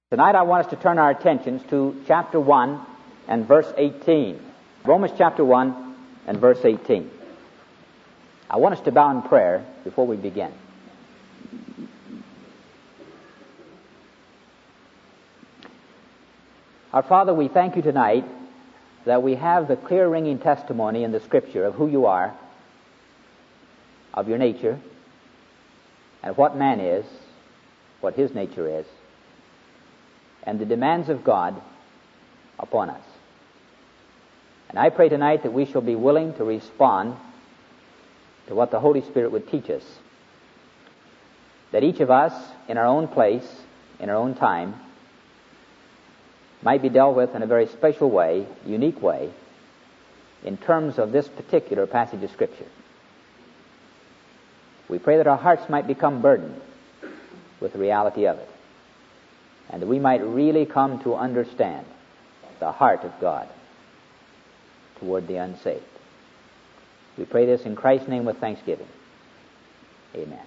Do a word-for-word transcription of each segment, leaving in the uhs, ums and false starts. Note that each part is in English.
Tonight I want us to turn our attentions to chapter one and verse eighteen. Romans chapter one and verse eighteen. I want us to bow in prayer before we begin. Our Father, we thank you tonight that we have the clear ringing testimony in the Scripture of who you are, of your nature, and what man is, what his nature is, and the demands of God upon us. And I pray tonight that we shall be willing to respond to what the Holy Spirit would teach us. That each of us, in our own place, in our own time, might be dealt with in a very special way, unique way, in terms of this particular passage of Scripture. We pray that our hearts might become burdened with the reality of it, and that we might really come to understand the heart of God toward the unsaved. We pray this in Christ's name with thanksgiving. Amen.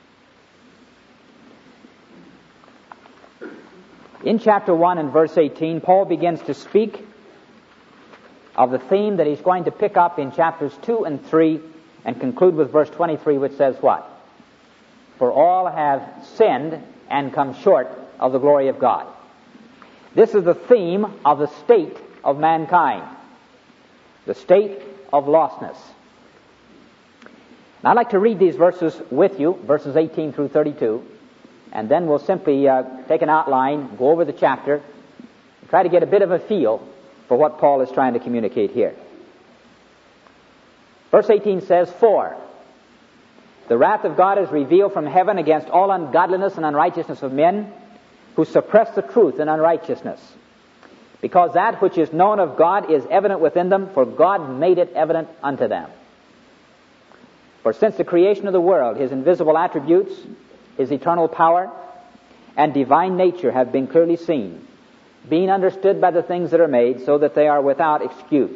In chapter one and verse eighteen, Paul begins to speak of the theme that he's going to pick up in chapters two and three and conclude with verse twenty-three, which says what? For all have sinned and come short of the glory of God. This is the theme of the state of mankind, the state of lostness. And I'd like to read these verses with you, verses eighteen through thirty-two, and then we'll simply uh, take an outline, go over the chapter, and try to get a bit of a feel for what Paul is trying to communicate here. Verse eighteen says, For the wrath of God is revealed from heaven against all ungodliness and unrighteousness of men, who suppress the truth in unrighteousness. Because that which is known of God is evident within them, for God made it evident unto them. For since the creation of the world, His invisible attributes, His eternal power, and divine nature have been clearly seen, being understood by the things that are made, so that they are without excuse.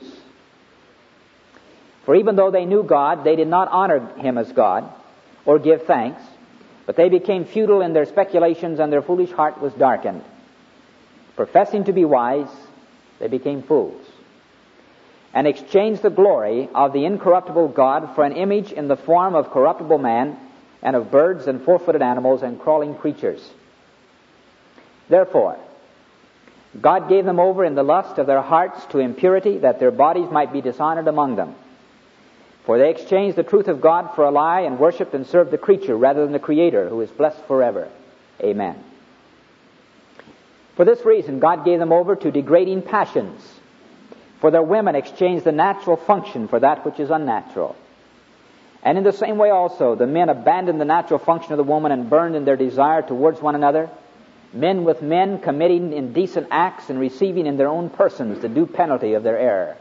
For even though they knew God, they did not honor Him as God, or give thanks, but they became futile in their speculations, and their foolish heart was darkened. Professing to be wise, they became fools, and exchanged the glory of the incorruptible God for an image in the form of corruptible man, and of birds and four-footed animals and crawling creatures. Therefore, God gave them over in the lust of their hearts to impurity, that their bodies might be dishonored among them. For they exchanged the truth of God for a lie, and worshipped and served the creature rather than the Creator, who is blessed forever. Amen. For this reason, God gave them over to degrading passions. For their women exchanged the natural function for that which is unnatural. And in the same way also, the men abandoned the natural function of the woman, and burned in their desire towards one another, men with men committing indecent acts, and receiving in their own persons the due penalty of their error.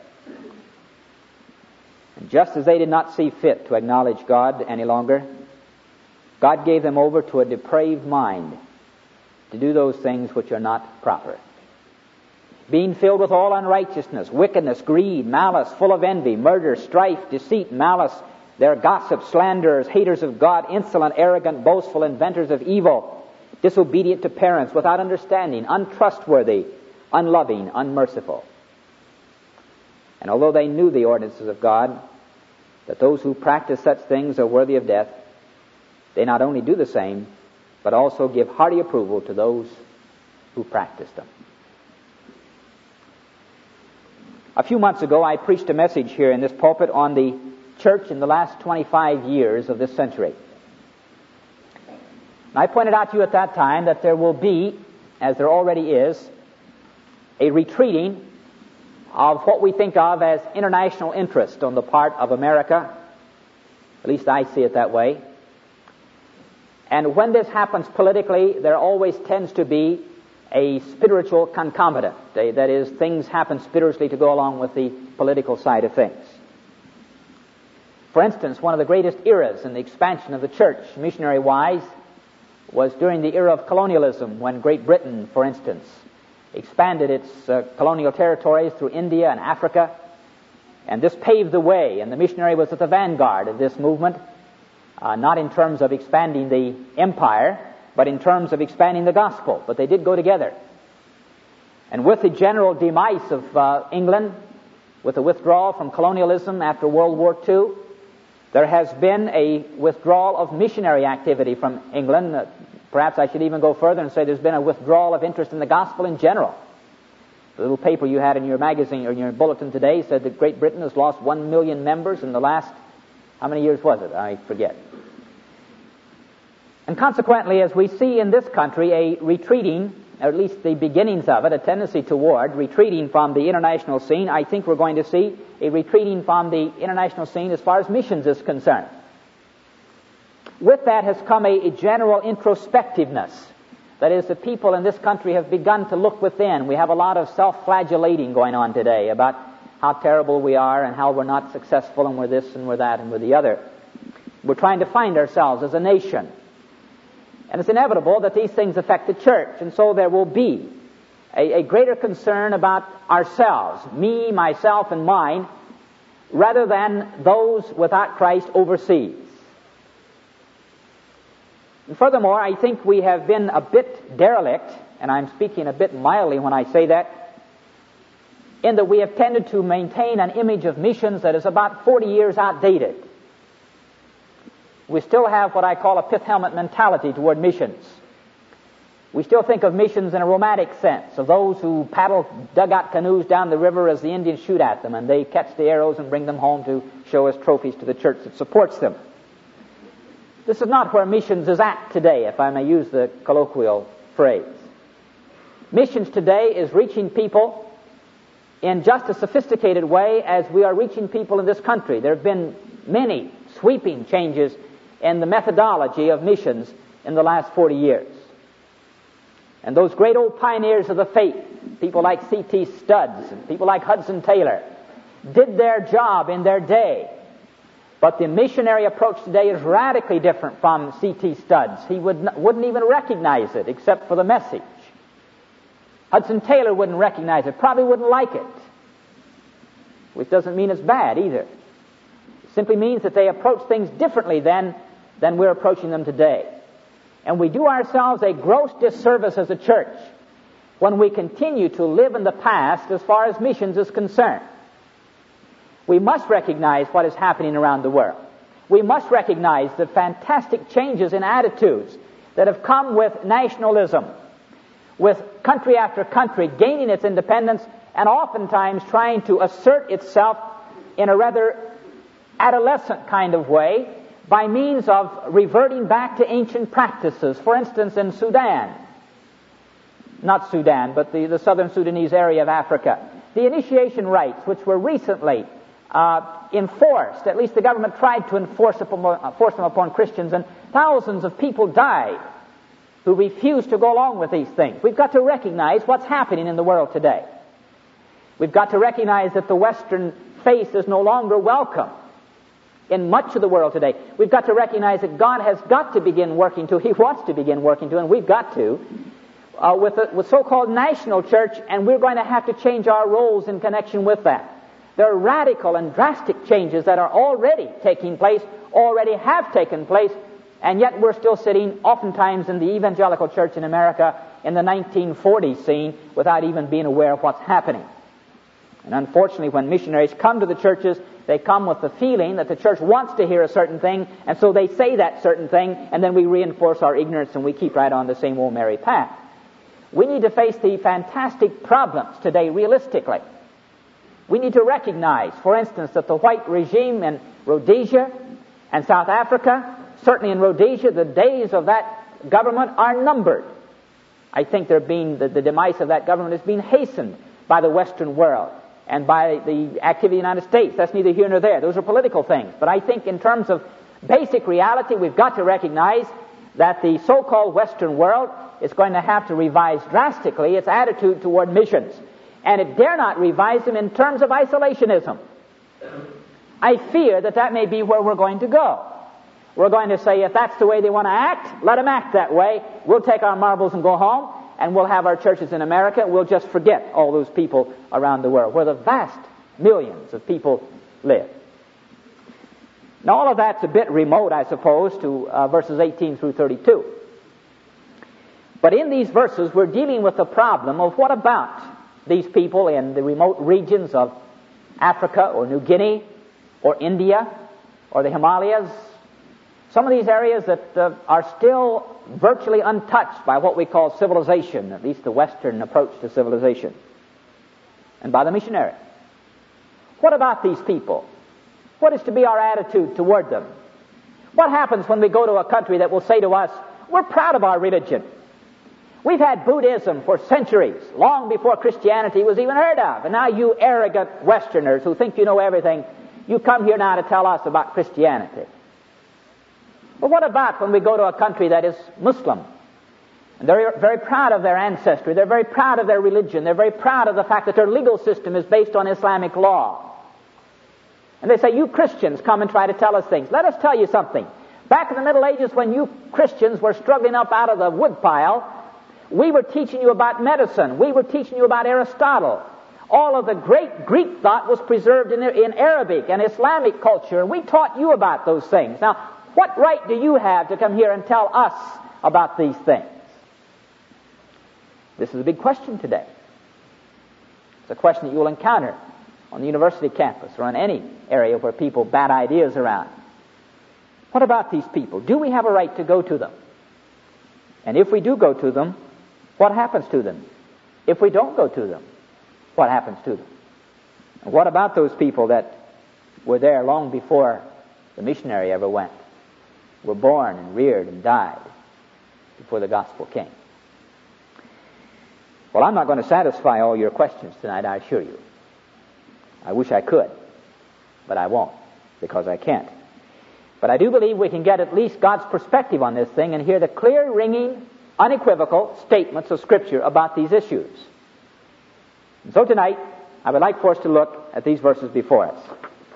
And just as they did not see fit to acknowledge God any longer, God gave them over to a depraved mind to do those things which are not proper. Being filled with all unrighteousness, wickedness, greed, malice, full of envy, murder, strife, deceit, malice, they're gossips, slanderers, haters of God, insolent, arrogant, boastful, inventors of evil, disobedient to parents, without understanding, untrustworthy, unloving, unmerciful. And although they knew the ordinances of God, that those who practice such things are worthy of death, they not only do the same, but also give hearty approval to those who practice them. A few months ago, I preached a message here in this pulpit on the church in the last twenty-five years of this century. And I pointed out to you at that time that there will be, as there already is, a retreating of what we think of as international interest on the part of America. At least I see it that way. And when this happens politically, there always tends to be a spiritual concomitant. That is, things happen spiritually to go along with the political side of things. For instance, one of the greatest eras in the expansion of the church, missionary-wise, was during the era of colonialism, when Great Britain, for instance, expanded its uh, colonial territories through India and Africa, and this paved the way, and the missionary was at the vanguard of this movement, uh, not in terms of expanding the empire, but in terms of expanding the gospel. But they did go together. And with the general demise of uh, England, with the withdrawal from colonialism after World War Two, there has been a withdrawal of missionary activity from England. Uh, perhaps I should even go further and say there's been a withdrawal of interest in the gospel in general. The little paper you had in your magazine or in your bulletin today said that Great Britain has lost one million members in the last, how many years was it? I forget. And consequently, as we see in this country a retreating, or at least the beginnings of it, a tendency toward retreating from the international scene, I think we're going to see a retreating from the international scene as far as missions is concerned. With that has come a, a general introspectiveness. That is, the people in this country have begun to look within. We have a lot of self-flagellating going on today about how terrible we are and how we're not successful and we're this and we're that and we're the other. We're trying to find ourselves as a nation. And it's inevitable that these things affect the church, and so there will be a, a greater concern about ourselves, me, myself, and mine, rather than those without Christ overseas. And furthermore, I think we have been a bit derelict, and I'm speaking a bit mildly when I say that, in that we have tended to maintain an image of missions that is about forty years outdated. We still have what I call a pith helmet mentality toward missions. We still think of missions in a romantic sense, of those who paddle dugout canoes down the river as the Indians shoot at them, and they catch the arrows and bring them home to show as trophies to the church that supports them. This is not where missions is at today, if I may use the colloquial phrase. Missions today is reaching people in just a sophisticated way as we are reaching people in this country. There have been many sweeping changes in the methodology of missions in the last forty years. And those great old pioneers of the faith, people like C T Studs and people like Hudson Taylor, did their job in their day. But the missionary approach today is radically different from C T Studs. He would not, wouldn't even recognize it except for the message. Hudson Taylor wouldn't recognize it, probably wouldn't like it. Which doesn't mean it's bad either. It simply means that they approach things differently than, than we're approaching them today. And we do ourselves a gross disservice as a church when we continue to live in the past as far as missions is concerned. We must recognize what is happening around the world. We must recognize the fantastic changes in attitudes that have come with nationalism, with country after country gaining its independence and oftentimes trying to assert itself in a rather adolescent kind of way by means of reverting back to ancient practices. For instance, in Sudan, not Sudan, but the, the southern Sudanese area of Africa, the initiation rites, which were recently uh, enforced, at least the government tried to enforce, upon, uh, force them upon Christians, and thousands of people died who refused to go along with these things. We've got to recognize what's happening in the world today. We've got to recognize that the Western faith is no longer welcome in much of the world today. We've got to recognize that God has got to begin working to, He wants to begin working to, and we've got to, uh, with the with so-called national church, and we're going to have to change our roles in connection with that. There are radical and drastic changes that are already taking place, already have taken place, and yet we're still sitting oftentimes in the evangelical church in America in the nineteen forties scene without even being aware of what's happening. And unfortunately, when missionaries come to the churches, they come with the feeling that the church wants to hear a certain thing, and so they say that certain thing, and then we reinforce our ignorance and we keep right on the same old merry path. We need to face the fantastic problems today realistically. We need to recognize, for instance, that the white regime in Rhodesia and South Africa, certainly in Rhodesia, the days of that government are numbered. I think they're being, the, the demise of that government is being hastened by the Western world and by the activity of the United States. That's neither here nor there. Those are political things. But I think in terms of basic reality, we've got to recognize that the so-called Western world is going to have to revise drastically its attitude toward missions. And it dare not revise them in terms of isolationism. I fear that that may be where we're going to go. We're going to say, if that's the way they want to act, let them act that way. We'll take our marbles and go home, and we'll have our churches in America. We'll just forget all those people around the world, where the vast millions of people live. Now, all of that's a bit remote, I suppose, to uh, verses eighteen through thirty-two. But in these verses, we're dealing with the problem of what about these people in the remote regions of Africa or New Guinea or India or the Himalayas, some of these areas that uh, are still virtually untouched by what we call civilization, at least the Western approach to civilization, and by the missionary. What about these people? What is to be our attitude toward them? What happens when we go to a country that will say to us, we're proud of our religion. We've had Buddhism for centuries, long before Christianity was even heard of. And now you arrogant Westerners who think you know everything, you come here now to tell us about Christianity. But what about when we go to a country that is Muslim? And they're very proud of their ancestry. They're very proud of their religion. They're very proud of the fact that their legal system is based on Islamic law. And they say, you Christians come and try to tell us things. Let us tell you something. Back in the Middle Ages, when you Christians were struggling up out of the woodpile, we were teaching you about medicine. We were teaching you about Aristotle. All of the great Greek thought was preserved in, in Arabic and Islamic culture, and we taught you about those things. Now, what right do you have to come here and tell us about these things? This is a big question today. It's a question that you will encounter on the university campus or on any area where people bat ideas around. What about these people? Do we have a right to go to them? And if we do go to them, what happens to them? If we don't go to them, what happens to them? And what about those people that were there long before the missionary ever went, were born and reared and died before the gospel came? Well, I'm not going to satisfy all your questions tonight, I assure you. I wish I could, but I won't, because I can't. But I do believe we can get at least God's perspective on this thing and hear the clear, ringing, unequivocal statements of Scripture about these issues. And so tonight, I would like for us to look at these verses before us.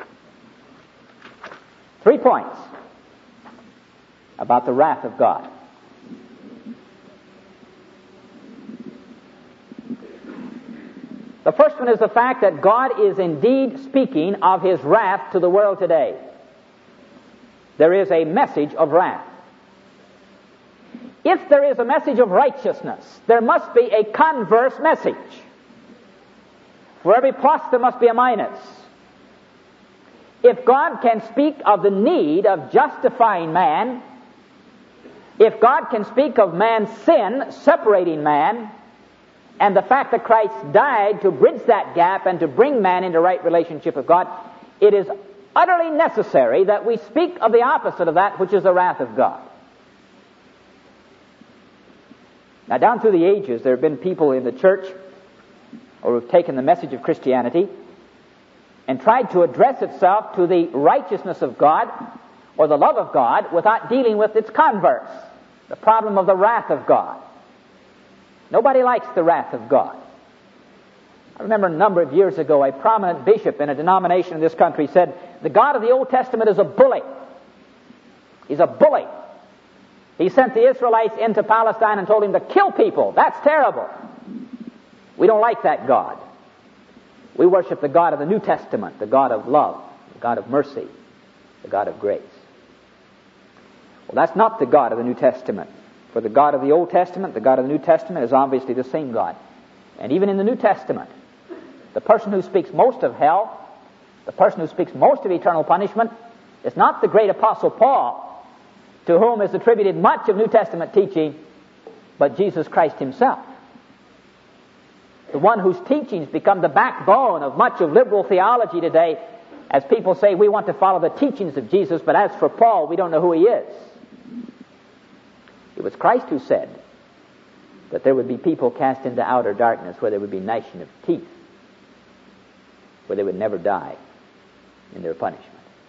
Three points about the wrath of God. The first one is the fact that God is indeed speaking of His wrath to the world today. There is a message of wrath. If there is a message of righteousness, there must be a converse message. For every plus, there must be a minus. If God can speak of the need of justifying man, if God can speak of man's sin separating man, and the fact that Christ died to bridge that gap and to bring man into right relationship with God, it is utterly necessary that we speak of the opposite of that, which is the wrath of God. Now, down through the ages, there have been people in the church who have taken the message of Christianity and tried to address itself to the righteousness of God or the love of God without dealing with its converse, the problem of the wrath of God. Nobody likes the wrath of God. I remember a number of years ago, a prominent bishop in a denomination in this country said, the God of the Old Testament is a bully. He's a bully. He sent the Israelites into Palestine and told him to kill people. That's terrible. We don't like that God. We worship the God of the New Testament, the God of love, the God of mercy, the God of grace. Well, that's not the God of the New Testament. For the God of the Old Testament, the God of the New Testament is obviously the same God. And even in the New Testament, the person who speaks most of hell, the person who speaks most of eternal punishment, is not the great apostle Paul, to whom is attributed much of New Testament teaching, but Jesus Christ himself. The one whose teachings become the backbone of much of liberal theology today, as people say, we want to follow the teachings of Jesus, but as for Paul, we don't know who he is. It was Christ who said that there would be people cast into outer darkness where there would be gnashing of teeth, where they would never die in their punishment.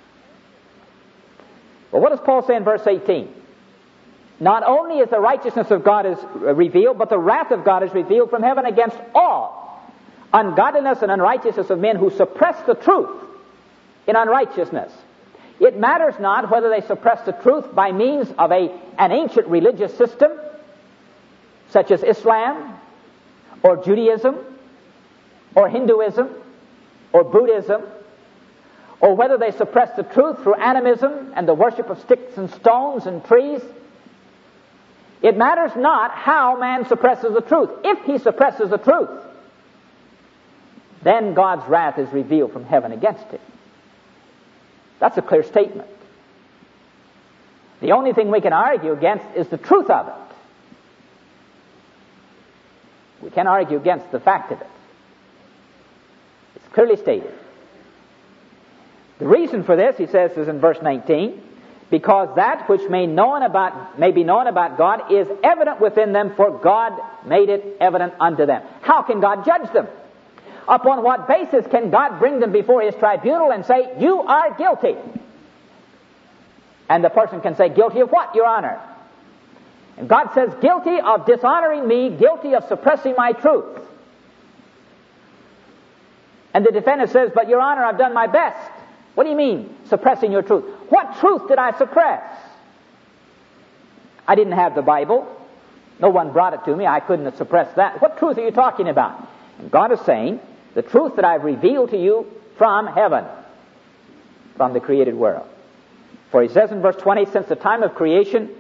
Well, what does Paul say in verse eighteen? Not only is the righteousness of God is revealed, but the wrath of God is revealed from heaven against all ungodliness and unrighteousness of men who suppress the truth in unrighteousness. It matters not whether they suppress the truth by means of a, an ancient religious system, such as Islam, or Judaism, or Hinduism, or Buddhism, or whether they suppress the truth through animism and the worship of sticks and stones and trees. It matters not how man suppresses the truth. If he suppresses the truth, then God's wrath is revealed from heaven against him. That's a clear statement. The only thing we can argue against is the truth of it. We can't argue against the fact of it. It's clearly stated. The reason for this, he says, is in verse nineteen, because that which may known about may be known about God is evident within them, for God made it evident unto them. How can God judge them? Upon what basis can God bring them before his tribunal and say, you are guilty? And the person can say, guilty of what, Your Honor? And God says, guilty of dishonoring me, guilty of suppressing my truth. And the defendant says, but Your Honor, I've done my best. What do you mean, suppressing your truth? What truth did I suppress? I didn't have the Bible. No one brought it to me. I couldn't have suppressed that. What truth are you talking about? And God is saying, the truth that I've revealed to you from heaven, from the created world. For he says in verse twenty, since the time of creation,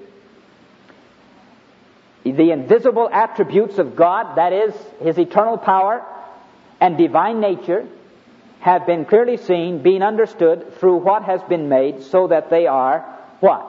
the invisible attributes of God, that is, his eternal power and divine nature, have been clearly seen, being understood through what has been made, so that they are what?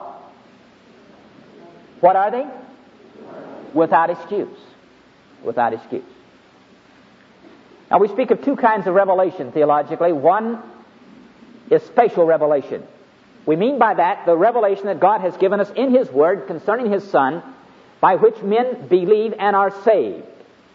What are they? Without excuse. Without excuse. Now we speak of two kinds of revelation theologically. One is spatial revelation. We mean by that the revelation that God has given us in his Word concerning his Son, by which men believe and are saved.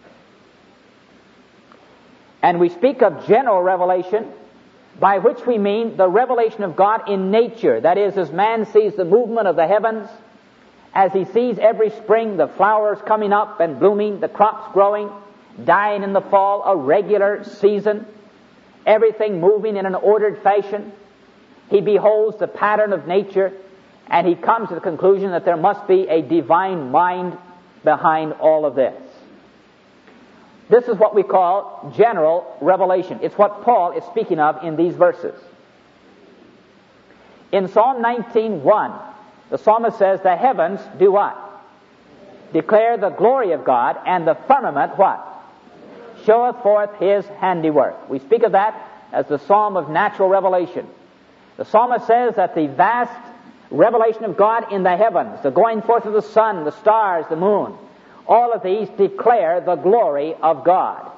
And we speak of general revelation, by which we mean the revelation of God in nature. That is, as man sees the movement of the heavens, as he sees every spring the flowers coming up and blooming, the crops growing, dying in the fall, a regular season, everything moving in an ordered fashion. He beholds the pattern of nature, and he comes to the conclusion that there must be a divine mind behind all of this. This is what we call general revelation. It's what Paul is speaking of in these verses. In Psalm nineteen one, the psalmist says, the heavens do what? Declare the glory of God, and the firmament what? Showeth forth his handiwork. We speak of that as the psalm of natural revelation. The psalmist says that the vast revelation of God in the heavens, the going forth of the sun, the stars, the moon, all of these declare the glory of God.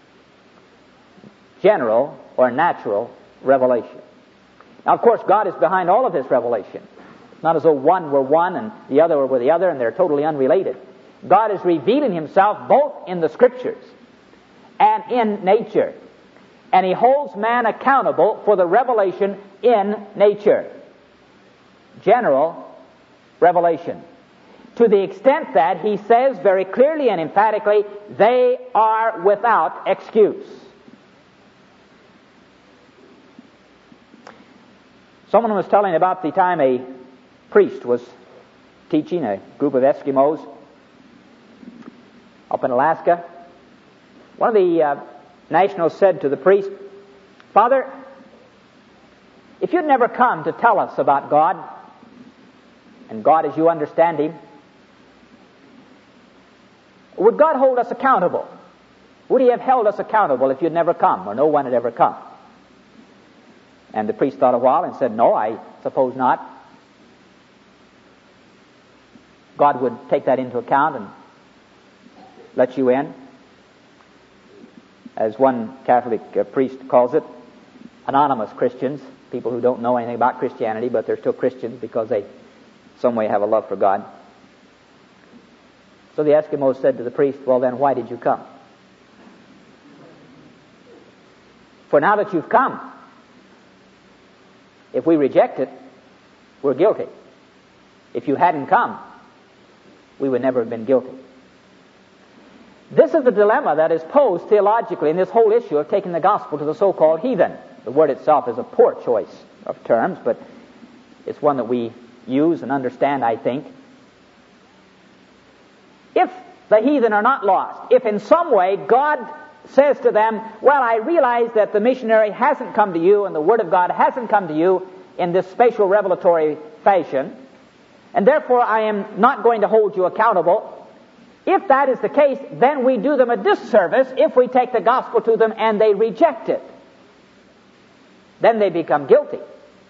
General or natural revelation. Now, of course, God is behind all of this revelation. It's not as though one were one and the other were the other and they're totally unrelated. God is revealing himself both in the Scriptures and in nature. And he holds man accountable for the revelation in nature. General revelation. To the extent that he says very clearly and emphatically, they are without excuse. Someone was telling about the time a priest was teaching a group of Eskimos up in Alaska. One of the uh, nationals said to the priest, Father, if you'd never come to tell us about God, and God as you understand him, would God hold us accountable? Would he have held us accountable if you'd never come, or no one had ever come? And the priest thought a while and said, no, I suppose not. God would take that into account and let you in. As one Catholic uh, priest calls it, anonymous Christians, people who don't know anything about Christianity, but they're still Christians because they some way have a love for God. So the Eskimos said to the priest, well then, why did you come? For now that you've come, if we reject it, we're guilty. If you hadn't come, we would never have been guilty. This is the dilemma that is posed theologically in this whole issue of taking the gospel to the so-called heathen. The word itself is a poor choice of terms, but it's one that we use and understand, I think. If the heathen are not lost, if in some way God says to them, well, I realize that the missionary hasn't come to you and the Word of God hasn't come to you in this spatial revelatory fashion, and therefore I am not going to hold you accountable, If that is the case, then we do them a disservice if we take the gospel to them and they reject it. Then they become guilty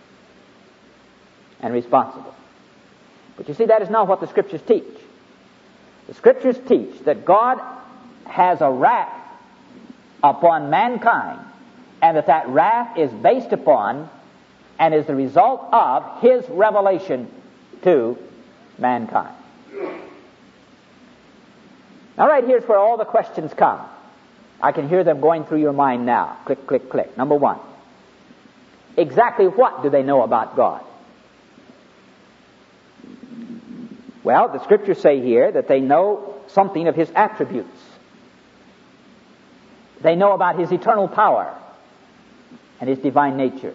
and responsible. But you see, that is not what the Scriptures teach. The Scriptures teach that God has a wrath upon mankind, and that that wrath is based upon and is the result of His revelation to mankind. All right, here's where all the questions come. I can hear them going through your mind now. Click, click, click. Number one, exactly what do they know about God? Well, the Scriptures say here that they know something of His attributes. They know about His eternal power and His divine nature.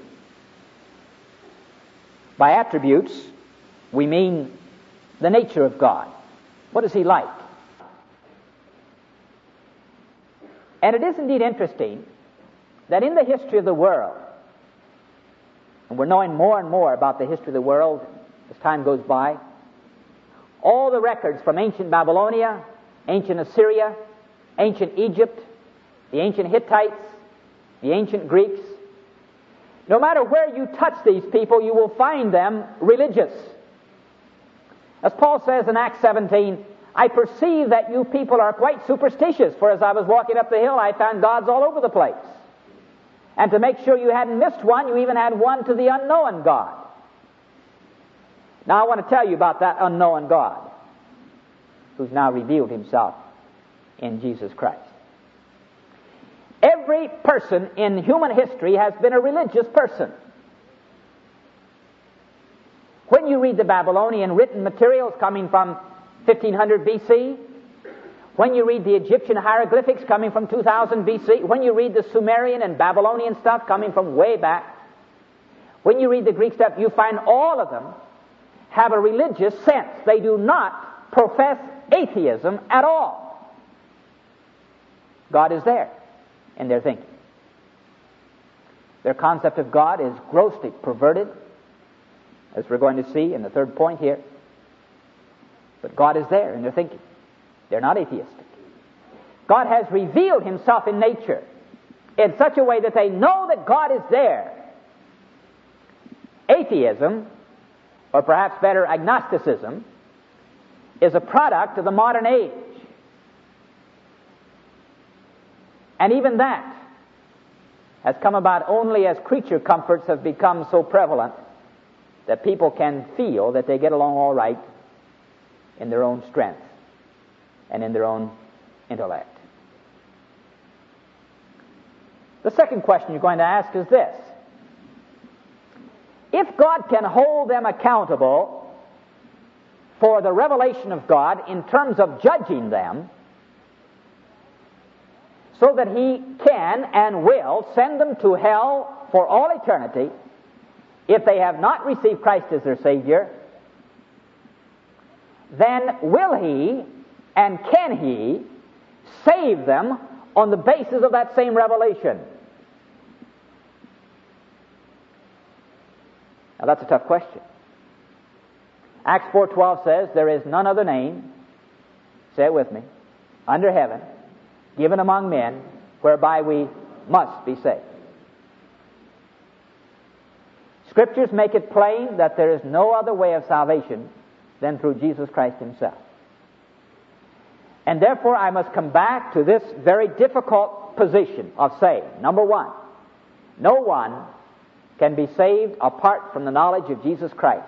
By attributes, we mean the nature of God. What is He like? And it is indeed interesting that in the history of the world, and we're knowing more and more about the history of the world as time goes by, all the records from ancient Babylonia, ancient Assyria, ancient Egypt, the ancient Hittites, the ancient Greeks, no matter where you touch these people, you will find them religious. As Paul says in Acts seventeen, I perceive that you people are quite superstitious, for as I was walking up the hill, I found gods all over the place. And to make sure you hadn't missed one, you even had one to the unknown God. Now I want to tell you about that unknown God, who's now revealed Himself in Jesus Christ. Every person in human history has been a religious person. When you read the Babylonian written materials coming from fifteen hundred B C, when you read the Egyptian hieroglyphics coming from two thousand B C, when you read the Sumerian and Babylonian stuff coming from way back, when you read the Greek stuff, you find all of them have a religious sense. They do not profess atheism at all. God is there in their thinking. Their concept of God is grossly perverted, as we're going to see in the third point here. But God is there in their thinking. They're not atheistic. God has revealed Himself in nature in such a way that they know that God is there. Atheism, or perhaps better, agnosticism, is a product of the modern age. And even that has come about only as creature comforts have become so prevalent that people can feel that they get along all right in their own strength and in their own intellect. The second question you're going to ask is this: if God can hold them accountable for the revelation of God in terms of judging them, so that He can and will send them to hell for all eternity if they have not received Christ as their Savior, then will He and can He save them on the basis of that same revelation? Now that's a tough question. Acts four twelve says, there is none other name, say it with me, under heaven, given among men, whereby we must be saved. Scriptures make it plain that there is no other way of salvation than through Jesus Christ Himself. And therefore I must come back to this very difficult position of saying, number one, no one can be saved apart from the knowledge of Jesus Christ.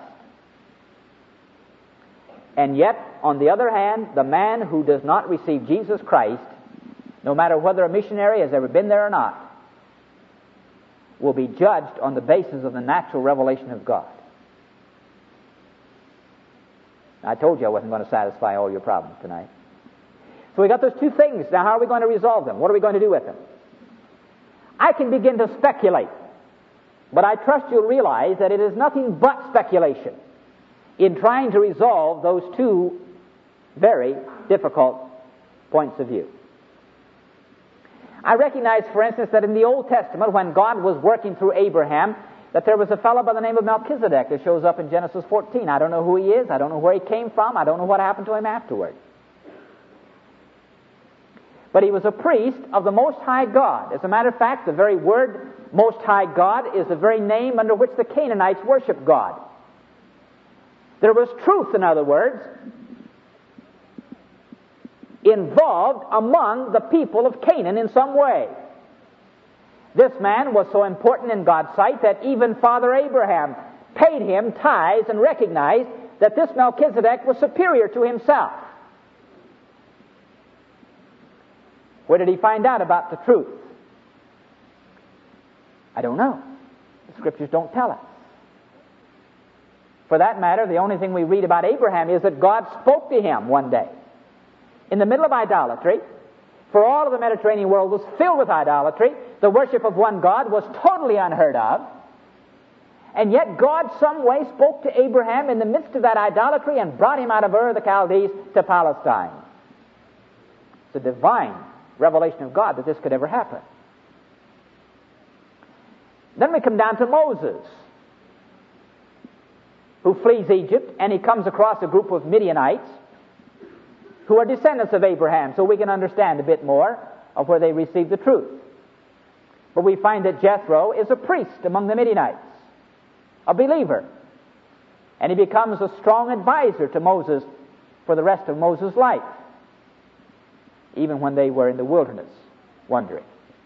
And yet, on the other hand, the man who does not receive Jesus Christ, no matter whether a missionary has ever been there or not, will be judged on the basis of the natural revelation of God. I told you I wasn't going to satisfy all your problems tonight. So we got those two things. Now how are we going to resolve them? What are we going to do with them? I can begin to speculate, but I trust you'll realize that it is nothing but speculation in trying to resolve those two very difficult points of view. I recognize, for instance, that in the Old Testament, when God was working through Abraham, that there was a fellow by the name of Melchizedek that shows up in Genesis fourteen. I don't know who he is. I don't know where he came from. I don't know what happened to him afterward. but he was a priest of the Most High God. As a matter of fact, the very word Most High God is the very name under which the Canaanites worshiped God. There was truth, in other words, involved among the people of Canaan in some way. This man was so important in God's sight that even Father Abraham paid him tithes and recognized that this Melchizedek was superior to himself. Where did he find out about the truth? I don't know. The Scriptures don't tell us. For that matter, the only thing we read about Abraham is that God spoke to him one day. In the middle of idolatry, for all of the Mediterranean world was filled with idolatry, the worship of one God was totally unheard of, and yet God some way spoke to Abraham in the midst of that idolatry and brought him out of Ur of the Chaldees to Palestine. It's a divine revelation of God that this could ever happen. Then we come down to Moses, who flees Egypt, and he comes across a group of Midianites who are descendants of Abraham, so we can understand a bit more of where they received the truth. But we find that Jethro is a priest among the Midianites, a believer, and he becomes a strong advisor to Moses for the rest of Moses' life, even when they were in the wilderness wandering.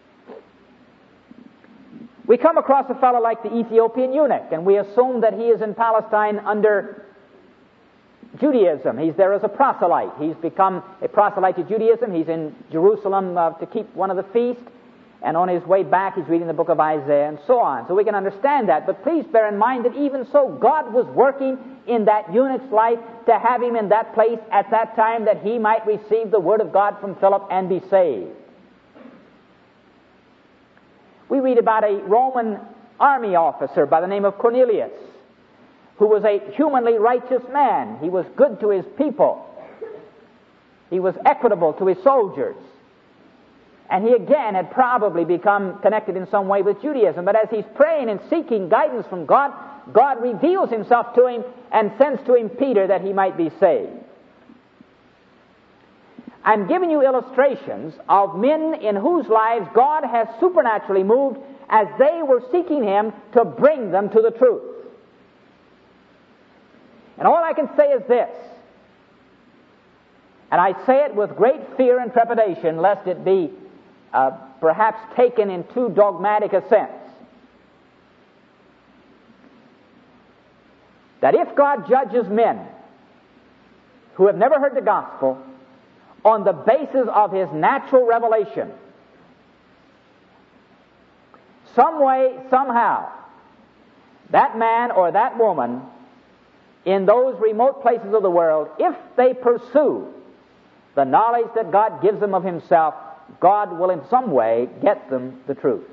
We come across a fellow like the Ethiopian eunuch, and we assume that he is in Palestine under Judaism. He's there as a proselyte. He's become a proselyte to Judaism. He's in Jerusalem uh, to keep one of the feasts, and on his way back he's reading the book of Isaiah and so on. So we can understand that, but please bear in mind that even so, God was working in that eunuch's life to have him in that place at that time that he might receive the word of God from Philip and be saved. We read about a Roman army officer by the name of Cornelius, who was a humanly righteous man. He was good to his people. He was equitable to his soldiers. And he again had probably become connected in some way with Judaism. But as he's praying and seeking guidance from God, God reveals himself to him and sends to him Peter that he might be saved. I'm giving you illustrations of men in whose lives God has supernaturally moved as they were seeking him to bring them to the truth. And all I can say is this, and I say it with great fear and trepidation, lest it be uh, perhaps taken in too dogmatic a sense, that if God judges men who have never heard the gospel on the basis of his natural revelation, some way, somehow, that man or that woman in those remote places of the world, if they pursue the knowledge that God gives them of himself, God will in some way get them the truth.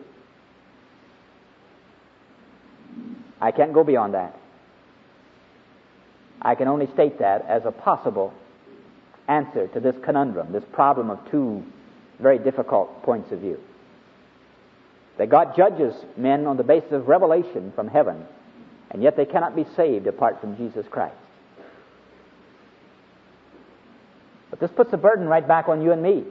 I can't go beyond that. I can only state that as a possible answer to this conundrum, this problem of two very difficult points of view. That God judges men on the basis of revelation from heaven, and yet they cannot be saved apart from Jesus Christ. But this puts a burden right back on you and me.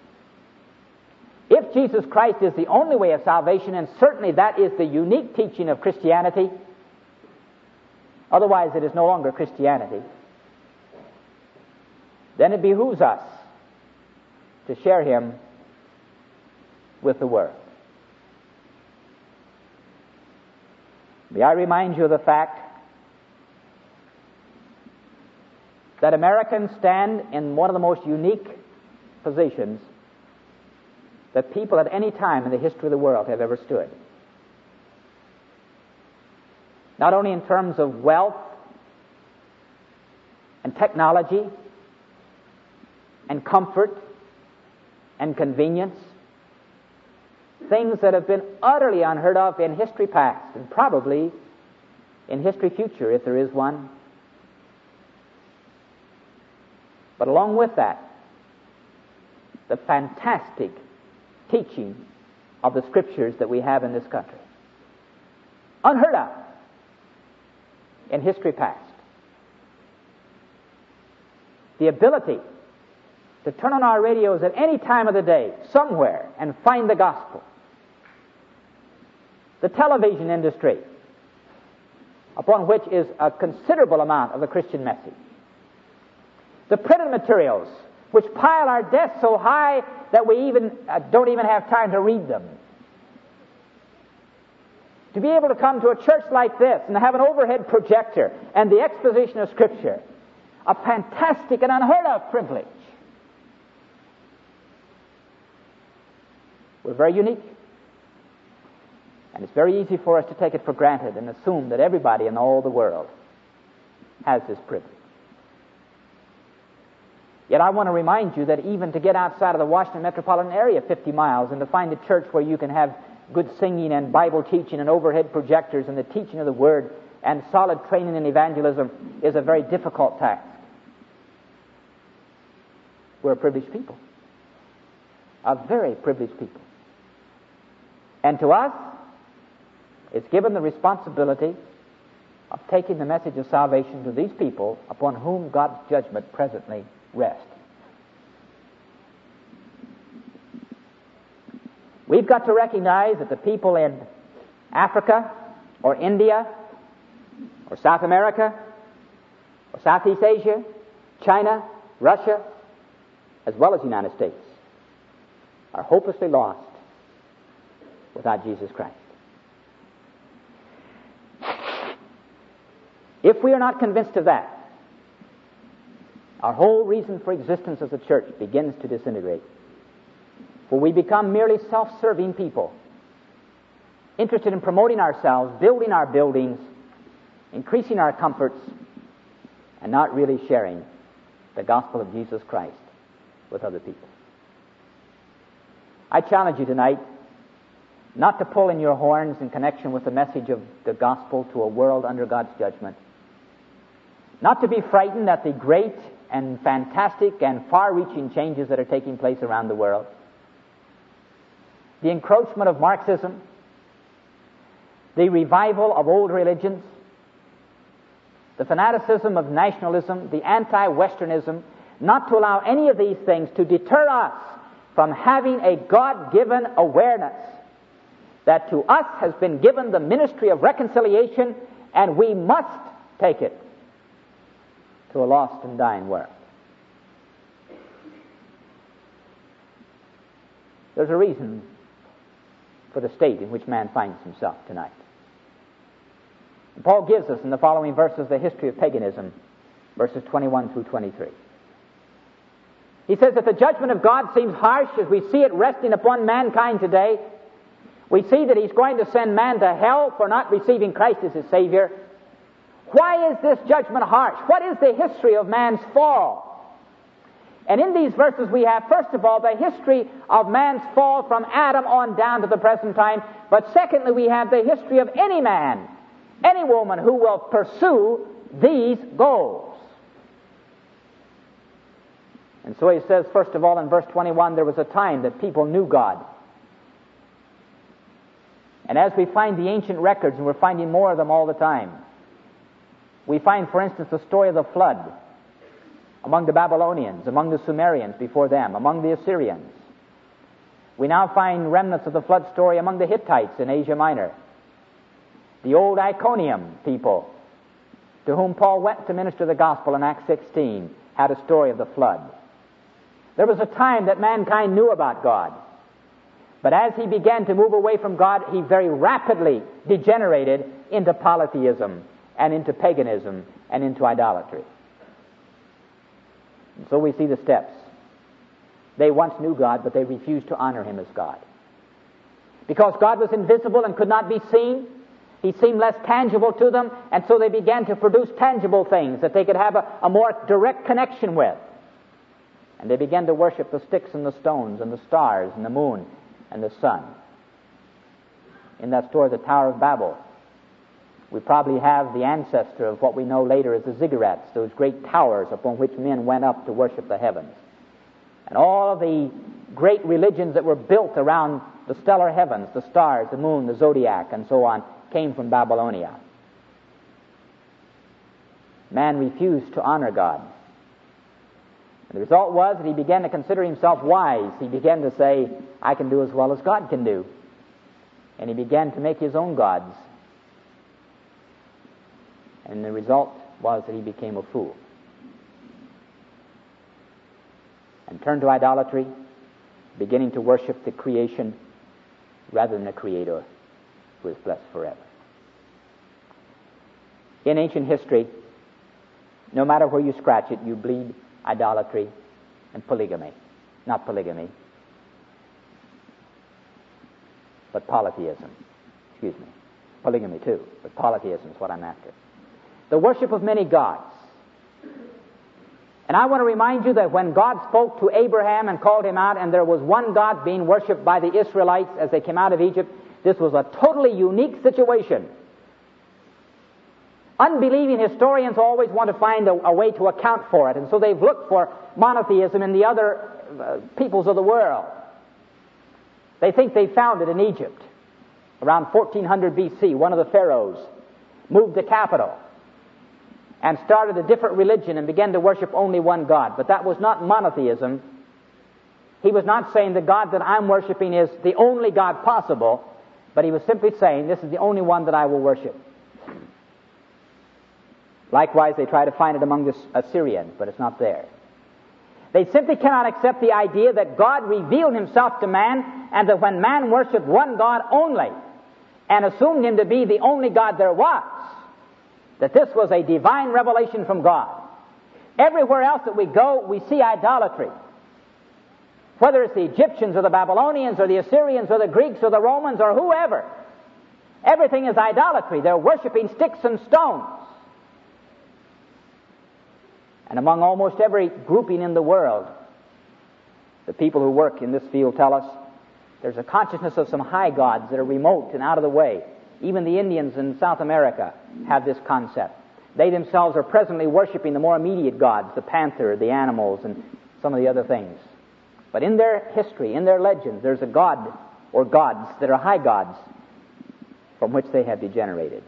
If Jesus Christ is the only way of salvation, and certainly that is the unique teaching of Christianity, otherwise it is no longer Christianity, then it behooves us to share him with the world. May I remind you of the fact that Americans stand in one of the most unique positions that people at any time in the history of the world have ever stood. Not only in terms of wealth and technology and comfort and convenience, things that have been utterly unheard of in history past and probably in history future, if there is one. But along with that, the fantastic teaching of the Scriptures that we have in this country. Unheard of in history past. The ability to turn on our radios at any time of the day, somewhere, and find the gospel. The television industry, upon which is a considerable amount of the Christian message. The printed materials, which pile our desks so high that we even uh, don't even have time to read them. To be able to come to a church like this and have an overhead projector and the exposition of Scripture, a fantastic and unheard of privilege. We're very unique. And it's very easy for us to take it for granted and assume that everybody in all the world has this privilege. Yet I want to remind you that even to get outside of the Washington metropolitan area fifty miles and to find a church where you can have good singing and Bible teaching and overhead projectors and the teaching of the Word and solid training in evangelism is a very difficult task. We're a privileged people. A very privileged people. And to us, it's given the responsibility of taking the message of salvation to these people upon whom God's judgment presently rests. We've got to recognize that the people in Africa or India or South America or Southeast Asia, China, Russia, as well as the United States, are hopelessly lost without Jesus Christ. If we are not convinced of that, our whole reason for existence as a church begins to disintegrate. For we become merely self-serving people, interested in promoting ourselves, building our buildings, increasing our comforts, and not really sharing the gospel of Jesus Christ with other people. I challenge you tonight not to pull in your horns in connection with the message of the gospel to a world under God's judgment. Not to be frightened at the great and fantastic and far-reaching changes that are taking place around the world. The encroachment of Marxism, the revival of old religions, the fanaticism of nationalism, the anti-Westernism, not to allow any of these things to deter us from having a God-given awareness that to us has been given the ministry of reconciliation, and we must take it to a lost and dying world. There's a reason for the state in which man finds himself tonight. And Paul gives us in the following verses the history of paganism, verses twenty-one through twenty-three. He says that the judgment of God seems harsh as we see it resting upon mankind today. We see that He's going to send man to hell for not receiving Christ as his Savior. Why is this judgment harsh? What is the history of man's fall? And in these verses we have, first of all, the history of man's fall from Adam on down to the present time. But secondly, we have the history of any man, any woman who will pursue these goals. And so he says, first of all, in verse twenty-one, there was a time that people knew God. And as we find the ancient records, and we're finding more of them all the time, we find, for instance, the story of the flood among the Babylonians, among the Sumerians before them, among the Assyrians. We now find remnants of the flood story among the Hittites in Asia Minor. The old Iconium people, to whom Paul went to minister the gospel in Acts sixteen, had a story of the flood. There was a time that mankind knew about God. But as he began to move away from God, he very rapidly degenerated into polytheism and into paganism and into idolatry. And so we see the steps. They once knew God, but they refused to honor Him as God. Because God was invisible and could not be seen, He seemed less tangible to them, and so they began to produce tangible things that they could have a, a more direct connection with. And they began to worship the sticks and the stones and the stars and the moon and the sun. In that story, the Tower of Babel, we probably have the ancestor of what we know later as the ziggurats, those great towers upon which men went up to worship the heavens. And all of the great religions that were built around the stellar heavens, the stars, the moon, the zodiac, and so on, came from Babylonia. Man refused to honor God. And the result was that he began to consider himself wise. He began to say, I can do as well as God can do. And he began to make his own gods. And the result was that he became a fool. And turned to idolatry, beginning to worship the creation rather than the Creator, who is blessed forever. In ancient history, no matter where you scratch it, you bleed idolatry and polygamy. Not polygamy, but polytheism. Excuse me. Polygamy too, but polytheism is what I'm after. The worship of many gods. And I want to remind you that when God spoke to Abraham and called him out, and there was one God being worshipped by the Israelites as they came out of Egypt, this was a totally unique situation. Unbelieving historians always want to find a, a way to account for it, and so they've looked for monotheism in the other uh, peoples of the world. They think they found it in Egypt. Around fourteen hundred B C, one of the pharaohs moved the capital and started a different religion and began to worship only one God. But that was not monotheism. He was not saying the God that I'm worshiping is the only God possible, but he was simply saying this is the only one that I will worship. Likewise, they try to find it among the Assyrians, but it's not there. They simply cannot accept the idea that God revealed himself to man, and that when man worshipped one God only, and assumed him to be the only God there was, that this was a divine revelation from God. Everywhere else that we go, we see idolatry. Whether it's the Egyptians or the Babylonians or the Assyrians or the Greeks or the Romans or whoever, everything is idolatry. They're worshiping sticks and stones. And among almost every grouping in the world, the people who work in this field tell us there's a consciousness of some high gods that are remote and out of the way. Even the Indians in South America have this concept. They themselves are presently worshiping the more immediate gods, the panther, the animals, and some of the other things. But in their history, in their legends, there's a god or gods that are high gods from which they have degenerated.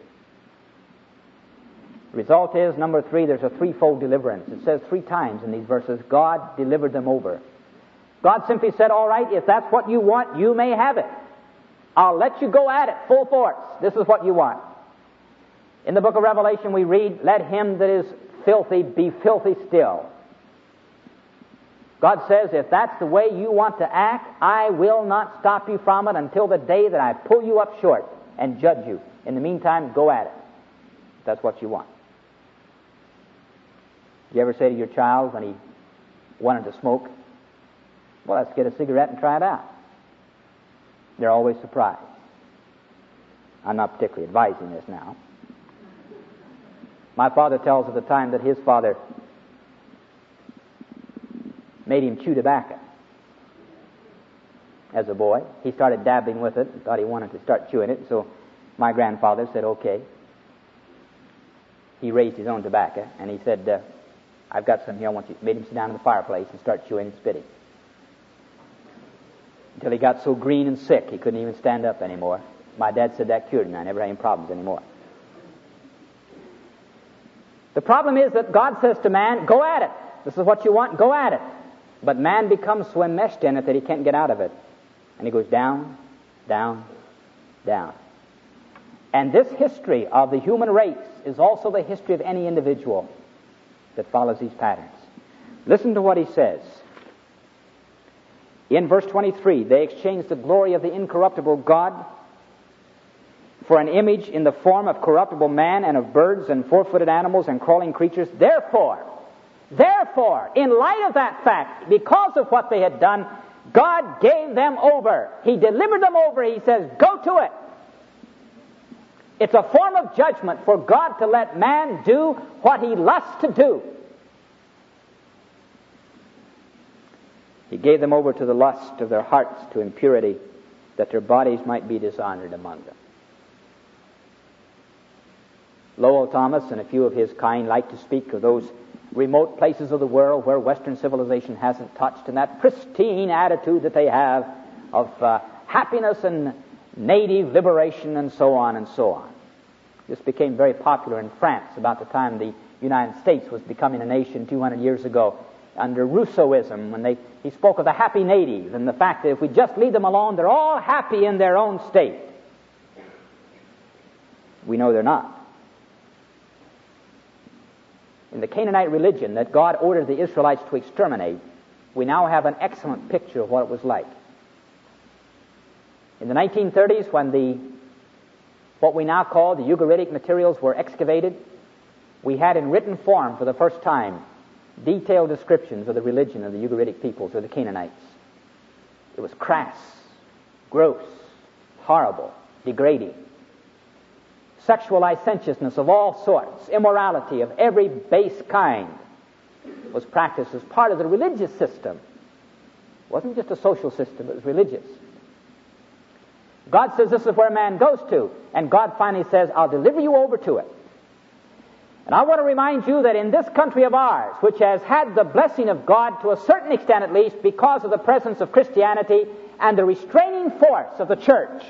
The result is, number three, there's a threefold deliverance. It says three times in these verses, God delivered them over. God simply said, all right, if that's what you want, you may have it. I'll let you go at it full force. This is what you want. In the book of Revelation we read, let him that is filthy be filthy still. God says, if that's the way you want to act, I will not stop you from it until the day that I pull you up short and judge you. In the meantime, go at it. If that's what you want. Did you ever say to your child when he wanted to smoke, well, let's get a cigarette and try it out? They're always surprised. I'm not particularly advising this now. My father tells of the time that his father made him chew tobacco as a boy. He started dabbling with it and thought he wanted to start chewing it, so my grandfather said, okay. He raised his own tobacco, and he said, uh, I've got some here, I want you. Made him sit down in the fireplace and start chewing and spitting. Until he got so green and sick he couldn't even stand up anymore. My dad said that cured him. I never had any problems anymore. The problem is that God says to man, go at it. This is what you want, go at it. But man becomes so enmeshed in it that he can't get out of it. And he goes down, down, down. And this history of the human race is also the history of any individual that follows these patterns. Listen to what he says. In verse twenty-three, they exchanged the glory of the incorruptible God for an image in the form of corruptible man and of birds and four-footed animals and crawling creatures. Therefore, therefore, in light of that fact, because of what they had done, God gave them over. He delivered them over. He says, go to it. It's a form of judgment for God to let man do what he lusts to do. He gave them over to the lust of their hearts, to impurity, that their bodies might be dishonored among them. Lowell Thomas and a few of his kind like to speak of those remote places of the world where Western civilization hasn't touched, and that pristine attitude that they have of uh, happiness and native liberation and so on and so on. This became very popular in France about the time the United States was becoming a nation two hundred years ago. under Rousseauism, when they, he spoke of the happy native and the fact that if we just leave them alone, they're all happy in their own state. We know they're not. In the Canaanite religion that God ordered the Israelites to exterminate, we now have an excellent picture of what it was like. In the nineteen thirties, when the what we now call the Ugaritic materials were excavated, we had in written form for the first time detailed descriptions of the religion of the Ugaritic peoples, or the Canaanites. It was crass, gross, horrible, degrading. Sexual licentiousness of all sorts, immorality of every base kind was practiced as part of the religious system. It wasn't just a social system, it was religious. God says this is where man goes to, and God finally says, I'll deliver you over to it. And I want to remind you that in this country of ours, which has had the blessing of God to a certain extent at least because of the presence of Christianity and the restraining force of the church,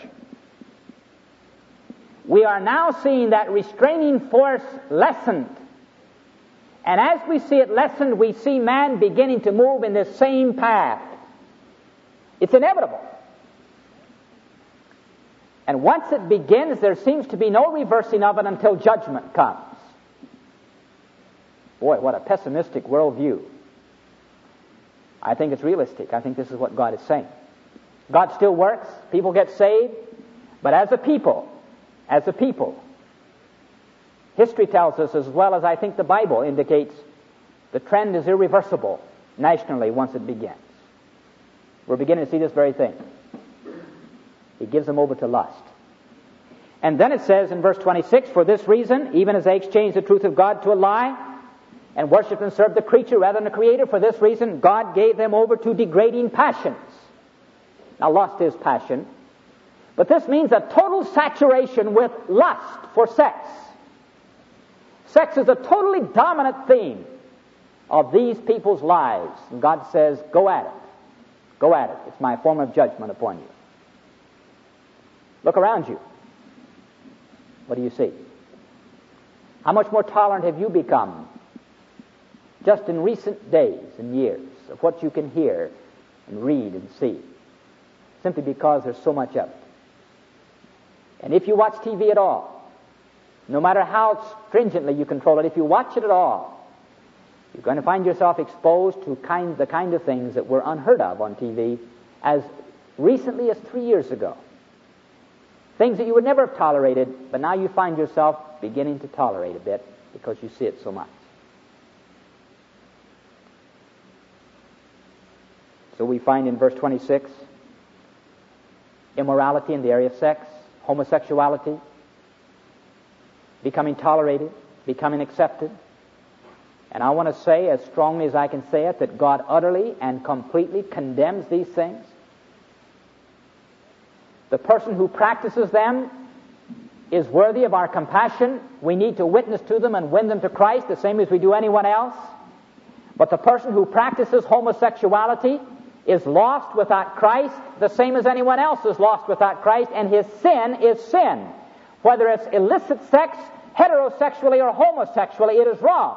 we are now seeing that restraining force lessened. And as we see it lessened, we see man beginning to move in this same path. It's inevitable. And once it begins, there seems to be no reversing of it until judgment comes. Boy, what a pessimistic worldview. I think it's realistic. I think this is what God is saying. God still works. People get saved. But as a people, as a people, history tells us, as well as I think the Bible indicates, the trend is irreversible nationally once it begins. We're beginning to see this very thing. He gives them over to lust. And then it says in verse twenty-six, for this reason, even as they exchanged the truth of God to a lie, and worshiped and served the creature rather than the Creator, for this reason God gave them over to degrading passions. Now lust is passion, but this means a total saturation with lust for sex. Sex is a totally dominant theme of these people's lives. And God says, go at it. Go at it. It's my form of judgment upon you. Look around you. What do you see? How much more tolerant have you become just in recent days and years of what you can hear and read and see? Simply because there's so much of it. And if you watch T V at all, no matter how stringently you control it, if you watch it at all, you're going to find yourself exposed to kind, the kind of things that were unheard of on T V as recently as three years ago. Things that you would never have tolerated, but now you find yourself beginning to tolerate a bit because you see it so much. So we find in verse twenty-six, immorality in the area of sex, homosexuality, becoming tolerated, becoming accepted. And I want to say, as strongly as I can say it, that God utterly and completely condemns these things. The person who practices them is worthy of our compassion. We need to witness to them and win them to Christ the same as we do anyone else. But the person who practices homosexuality is lost without Christ the same as anyone else is lost without Christ, and his sin is sin. Whether it's illicit sex, heterosexually or homosexually, it is wrong.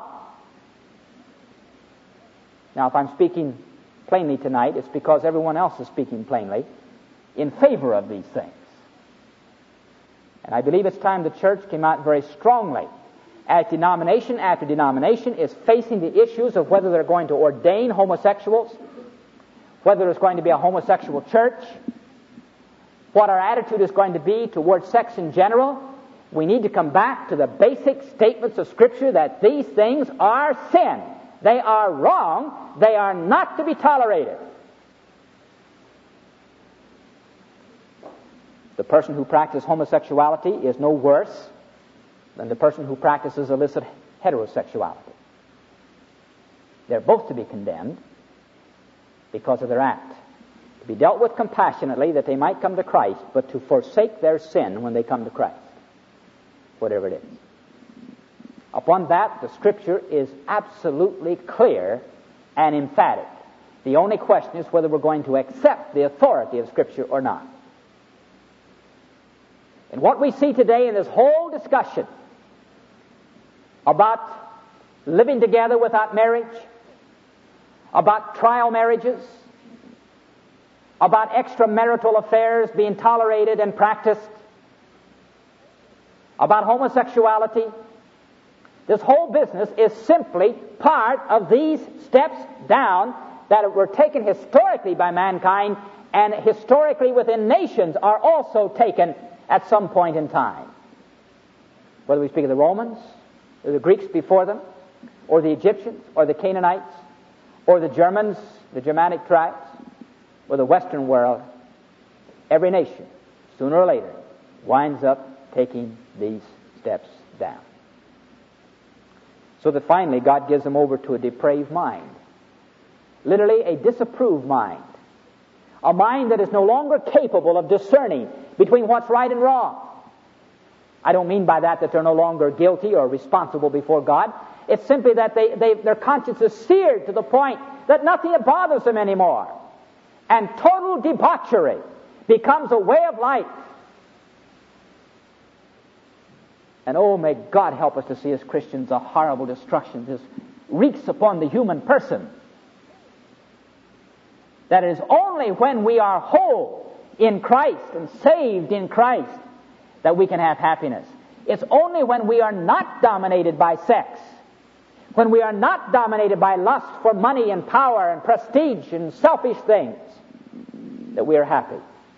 Now, if I'm speaking plainly tonight, it's because everyone else is speaking plainly in favor of these things. And I believe it's time the church came out very strongly, as denomination after denomination is facing the issues of whether they're going to ordain homosexuals, whether there's going to be a homosexual church, what our attitude is going to be towards sex in general. We need to come back to the basic statements of Scripture that these things are sin. They are wrong. They are not to be tolerated. The person who practices homosexuality is no worse than the person who practices illicit heterosexuality. They're both to be condemned because of their act. To be dealt with compassionately that they might come to Christ, but to forsake their sin when they come to Christ, whatever it is. Upon that, the Scripture is absolutely clear and emphatic. The only question is whether we're going to accept the authority of Scripture or not. And what we see today in this whole discussion about living together without marriage, about trial marriages, about extramarital affairs being tolerated and practiced, about homosexuality. This whole business is simply part of these steps down that were taken historically by mankind, and historically within nations are also taken at some point in time. Whether we speak of the Romans, or the Greeks before them, or the Egyptians, or the Canaanites, or the Germans, the Germanic tribes, or the Western world, every nation, sooner or later, winds up taking these steps down. So that finally God gives them over to a depraved mind. Literally a disapproved mind. A mind that is no longer capable of discerning between what's right and wrong. I don't mean by that that they're no longer guilty or responsible before God. It's simply that they, they, their conscience is seared to the point that nothing bothers them anymore. And total debauchery becomes a way of life. And oh, may God help us to see as Christians a horrible destruction just wreaks upon the human person. That it is only when we are whole in Christ and saved in Christ that we can have happiness. It's only when we are not dominated by sex, when we are not dominated by lust for money and power and prestige and selfish things, that we are happy.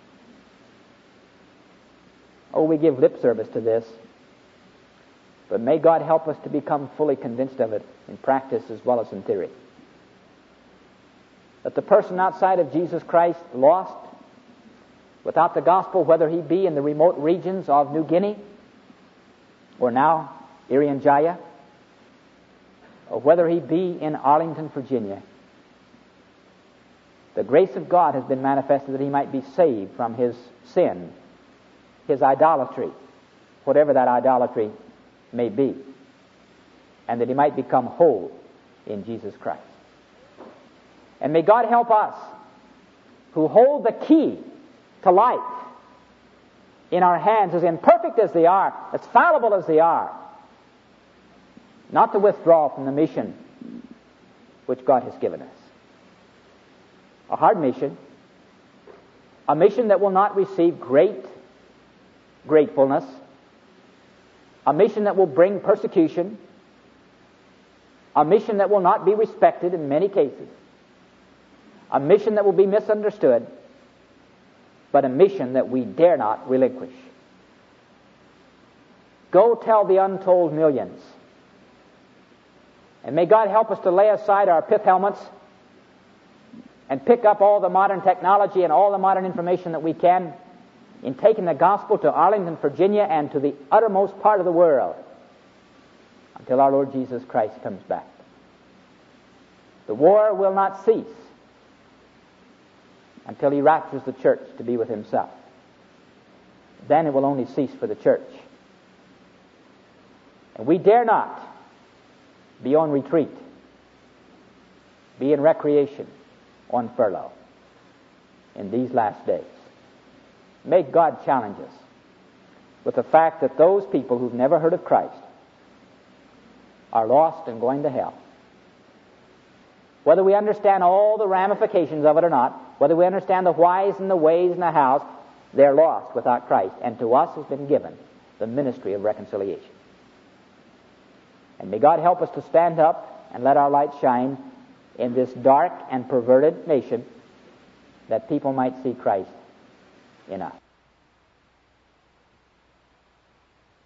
Oh, we give lip service to this. But may God help us to become fully convinced of it in practice as well as in theory. That the person outside of Jesus Christ, lost, without the gospel, whether he be in the remote regions of New Guinea, or now Irian Jaya, or whether he be in Arlington, Virginia, the grace of God has been manifested that he might be saved from his sin, his idolatry, whatever that idolatry may be, and that he might become whole in Jesus Christ. And may God help us who hold the key to life in our hands, as imperfect as they are, as fallible as they are, not to withdraw from the mission which God has given us. A hard mission, a mission that will not receive great gratefulness, a mission that will bring persecution, a mission that will not be respected in many cases, a mission that will be misunderstood, but a mission that we dare not relinquish. Go tell the untold millions. And may God help us to lay aside our pith helmets and pick up all the modern technology and all the modern information that we can in taking the gospel to Arlington, Virginia, and to the uttermost part of the world until our Lord Jesus Christ comes back. The war will not cease until he raptures the church to be with himself. Then it will only cease for the church. And we dare not be on retreat, be in recreation, on furlough in these last days. May God challenge us with the fact that those people who've never heard of Christ are lost and going to hell. Whether we understand all the ramifications of it or not, whether we understand the whys and the ways and the hows, they're lost without Christ. And to us has been given the ministry of reconciliation. And may God help us to stand up and let our light shine in this dark and perverted nation, that people might see Christ in us.